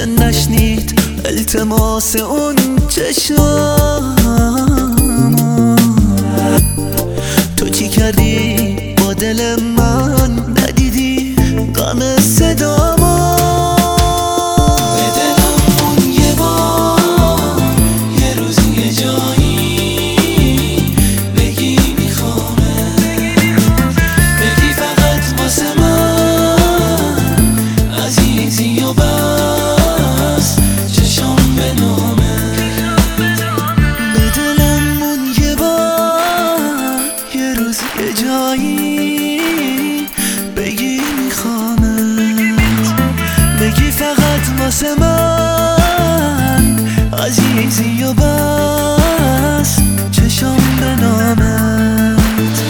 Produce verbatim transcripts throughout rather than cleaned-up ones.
نشنید التماس اون چشمام. تو چی کردی با دل من؟ ندیدی غم صدامو؟ به دلم مون یه بار، یه روزی یه جایی بگی میخوامه، بگی فقط واسه من عزیزی و بس چشام به نامه. به دلم مون یه بار، یه روزی یه جایی بگی میخوامت، بگی فقط واسه من عزیزی و بس چشام به نامت.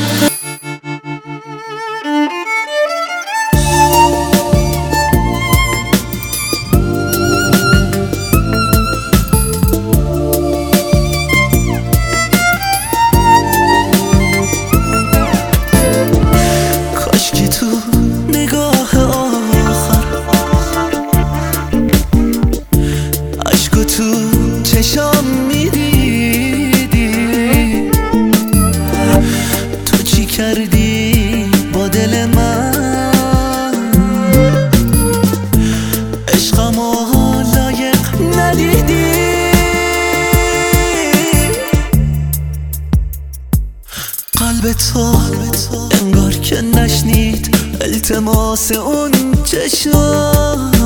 کاشکی تو نگاه آخر عشق تو چشام میدیدی. تو چی کردی با دل من؟ عشقمو لایق ندیدی. قلب تو انگار که نشنید التماس اون چشم.